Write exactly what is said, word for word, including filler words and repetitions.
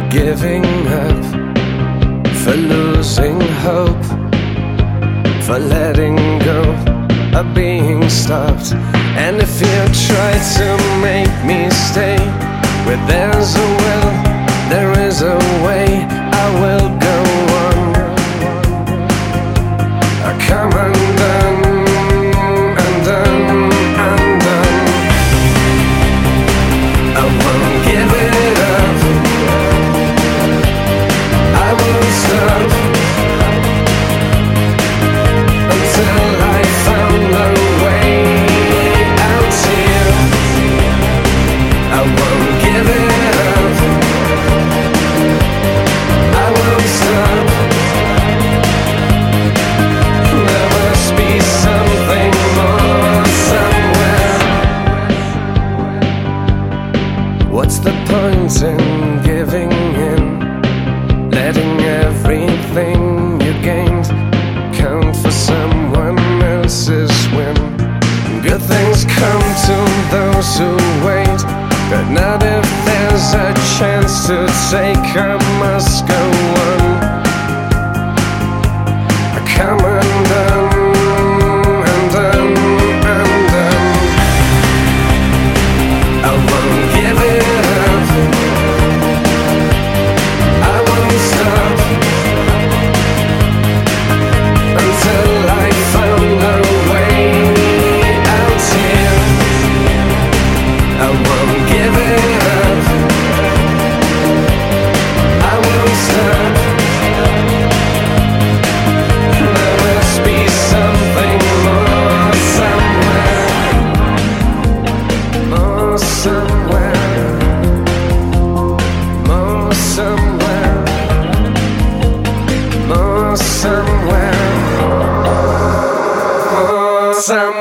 giving up, for losing hope, for letting go, of being stopped. And if you try to make me stay, where there's a will, there is a way. I will go on. I come undone, undone, undone. I won't give it up, I won't stop until I found a way out here. I won't give it up, I won't stop. There must be something more somewhere. What's the point in giving in, letting everything you gained count for someone else's win? Good things come to those who wait, but not if there's a chance to take. I must go on. I come undone, undone, undone. I won't give it up, I won't stop until I found a way out here. I won't give it up, I won't stop. There must be something more somewhere, more somewhere, more somewhere, more somewhere, more somewhere.